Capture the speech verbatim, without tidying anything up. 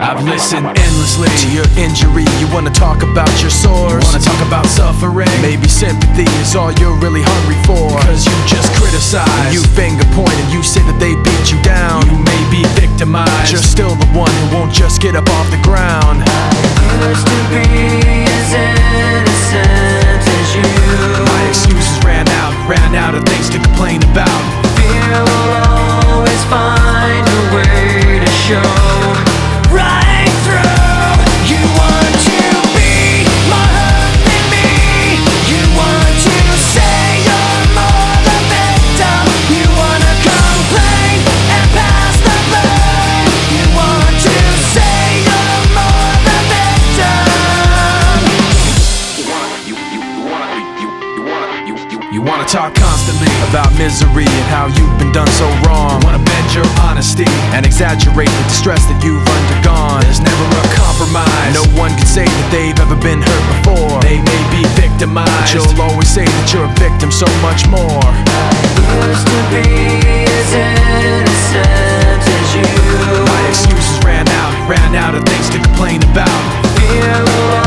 I've listened endlessly to your injury. You wanna talk about your source, wanna talk about suffering. Maybe sympathy is all you're really hungry for, cause you just criticize, you finger point, and you say that they beat you down. You may be victimized, you're still the one who won't just get up off the ground. Used to be as innocent as you. My excuses ran out, ran out of things to complain about. Fear will always find a way to show right through. You want to be more hurt than me. You want to say you're more the victim. You wanna complain and pass the blame. You want to say you're more the victim. You wanna, you, you, you wanna, you, you wanna, you, you, you wanna talk constantly about misery and how you've been done so wrong. You wanna bend your honesty and exaggerate the distress that you've undergone. There's never a compromise. No one can say that they've ever been hurt before. They may be victimized, but you'll always say that you're a victim so much more. Used to be as innocent as you. My excuses ran out, ran out of things to complain about. Fear will